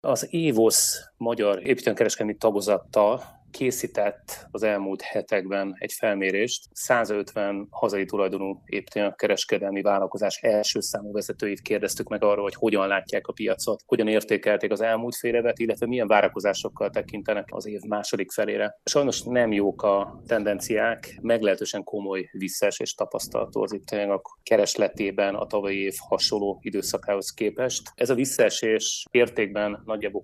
Az Évosz magyar építőkereskedelmi tagozattal készített az elmúlt hetekben egy felmérést. 150 hazai tulajdonú építőkereskedelmi vállalkozás első számú vezetőit kérdeztük meg arról, hogy hogyan látják a piacot, hogyan értékelték az elmúlt fél évet, illetve milyen várakozásokkal tekintenek az év második felére. Sajnos nem jók a tendenciák, meglehetősen komoly visszaesés tapasztalható az építőanyagok keresletében a tavalyi év hasonló időszakához képest. Ez a visszaesés értékben nagyjából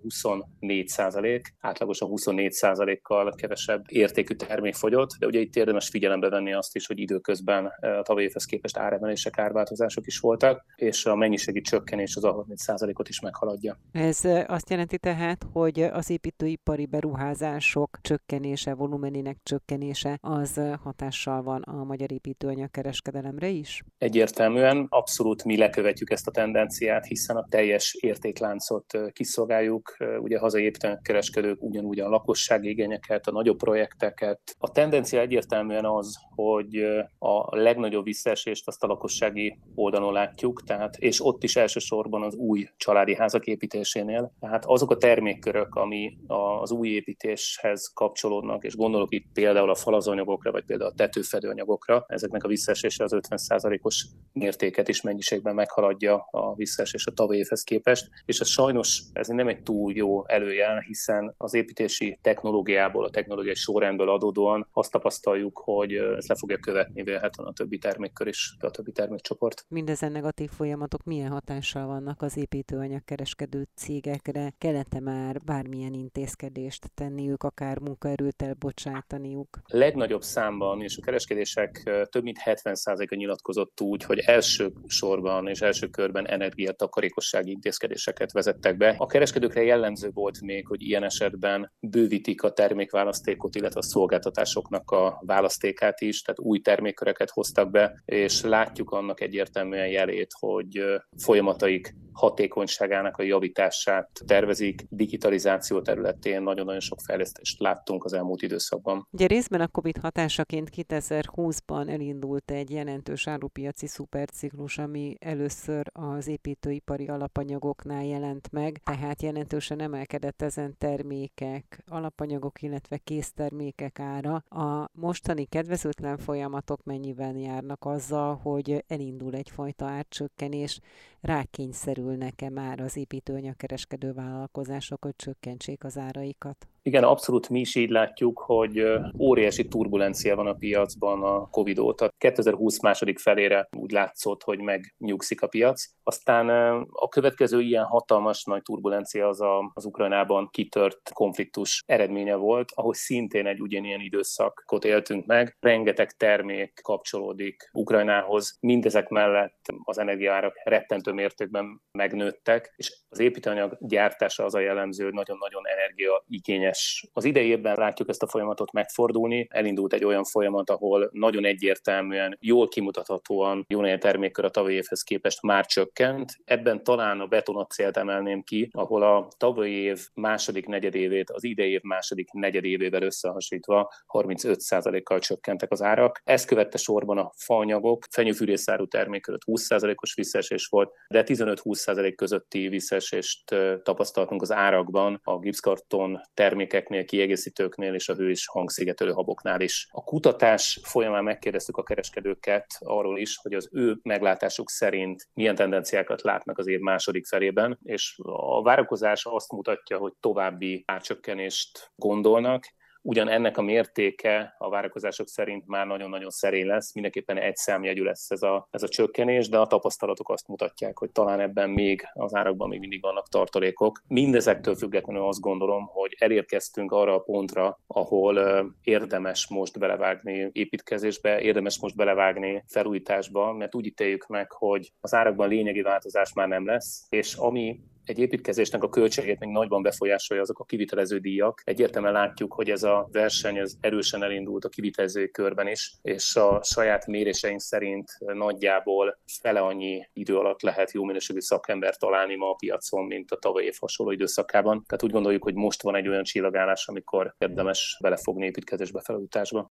24%, átlagosan 24%-kal kevesebb értékű termék fogyott, de ugye itt érdemes figyelembe venni azt is, hogy időközben a tavalyi évhez képest áremelések, árváltozások is voltak, és a mennyiségi csökkenés az a 30%-ot is meghaladja. Ez azt jelenti tehát, hogy az építőipari beruházások csökkenése, volumenének csökkenése az hatással van a magyar építőanyagkereskedelemre is? Egyértelműen abszolút mi lekövetjük ezt a tendenciát, hiszen a teljes értékláncot kiszolgáljuk. Ugye hazai építőanyagkereskedők ugyanúgy a lakossági igényeket, a nagyobb projekteket. A tendencia egyértelműen az, hogy a legnagyobb visszaesést azt a lakossági oldalon látjuk, és ott is elsősorban az új családi házak építésénél. Tehát azok a termékkörök, ami az új építéshez kapcsolódnak, és gondolok itt például a falazanyagokra, vagy például a tetőfedőanyagokra, ezeknek a visszaesése az 50%-os mértéket is mennyiségben meghaladja a visszaesés a tavalyi évhez képest, és ez sajnos nem egy túl jó előjel, hiszen az építési technológiából, a technológiai sorrendből adódóan azt tapasztaljuk, hogy ez le fogja követni vélhetően a többi termékkör is, a többi termékcsoport. Mindezen negatív folyamatok milyen hatással vannak az építőanyagkereskedő cégekre? Kell-e már bármilyen intézkedést tenniük, akár munkaerőt elbocsátaniuk? Legnagyobb számban, és a kereskedések több mint 70%-a nyilatkozott úgy, hogy első sorban és első körben energiatakarékossági intézkedéseket vezettek be. A kereskedőkre jellemző volt még, hogy ilyen esetben bővítik a termékválasztékot, illetve a szolgáltatásoknak a választékát is, tehát új termékköröket hoztak be, és látjuk annak egyértelműen jelét, hogy folyamataik hatékonyságának a javítását tervezik. Digitalizáció területén nagyon-nagyon sok fejlesztést láttunk az elmúlt időszakban. Ugye részben a Covid hatásaként 2020-ban elindult egy jelentős árupiaci szuperciklus, ami először az építőipari alapanyagoknál jelent meg, tehát jelentősen emelkedett ezen termékek, alapanyagok, illetve késztermékek ára. A mostani kedvezőtlen folyamatok mennyiben járnak azzal, hogy elindul egyfajta árcsökkenés, rákényszerülnek-e már az építőanyagkereskedő vállalkozások, hogy csökkentsék az áraikat? Igen, abszolút mi is így látjuk, hogy óriási turbulencia van a piacban a Covid óta. 2020 második felére úgy látszott, hogy megnyugszik a piac. Aztán a következő ilyen hatalmas nagy turbulencia az Ukrajnában kitört konfliktus eredménye volt, ahol szintén egy ugyanilyen időszakot éltünk meg. Rengeteg termék kapcsolódik Ukrajnához. Mindezek mellett az energiaárak rettentő mértékben megnőttek, és az építőanyag gyártása az a jellemző, hogy nagyon-nagyon energiaigényes. Az idei évben látjuk ezt a folyamatot megfordulni. Elindult egy olyan folyamat, ahol nagyon egyértelműen, jól kimutathatóan jó néhány termékkör a tavalyi évhez képest már csökkent. Ebben talán a betonacélt emelném ki, ahol a tavalyi év második negyedévét az idei év második negyedévével összehasonlítva 35%-kal csökkentek az árak. Ezt követte sorban a faanyagok, fenyőfűrészáru termékkör 20%-os visszaesés volt, de 15-20% közötti visszaesést tapasztaltunk az árakban a gipszkarton termékeknél, kiegészítőknél és a hő- és hangszigetelő haboknál is. A kutatás folyamán megkérdeztük a kereskedőket arról is, hogy az ő meglátásuk szerint milyen tendenciákat látnak az év második felében, és a várakozás azt mutatja, hogy további árcsökkenést gondolnak. Ugyan ennek a mértéke a várakozások szerint már nagyon-nagyon szerény lesz, mindenképpen egy számjegyű lesz ez a csökkenés, de a tapasztalatok azt mutatják, hogy talán ebben még az árakban még mindig vannak tartalékok. Mindezektől függetlenül azt gondolom, hogy elérkeztünk arra a pontra, ahol érdemes most belevágni építkezésbe, érdemes most belevágni felújításba, mert úgy ítéljük meg, hogy az árakban lényegi változás már nem lesz, és ami egy építkezésnek a költségét még nagyban befolyásolja azok a kivitelező díjak. Egyértelműen látjuk, hogy ez a verseny ez erősen elindult a kivitelezői körben is, és a saját méréseink szerint nagyjából fele annyi idő alatt lehet jó minőségű szakember találni ma a piacon, mint a tavalyi év hasonló időszakában. Tehát úgy gondoljuk, hogy most van egy olyan csillagállás, amikor érdemes belefogni építkezésbe, felújításba.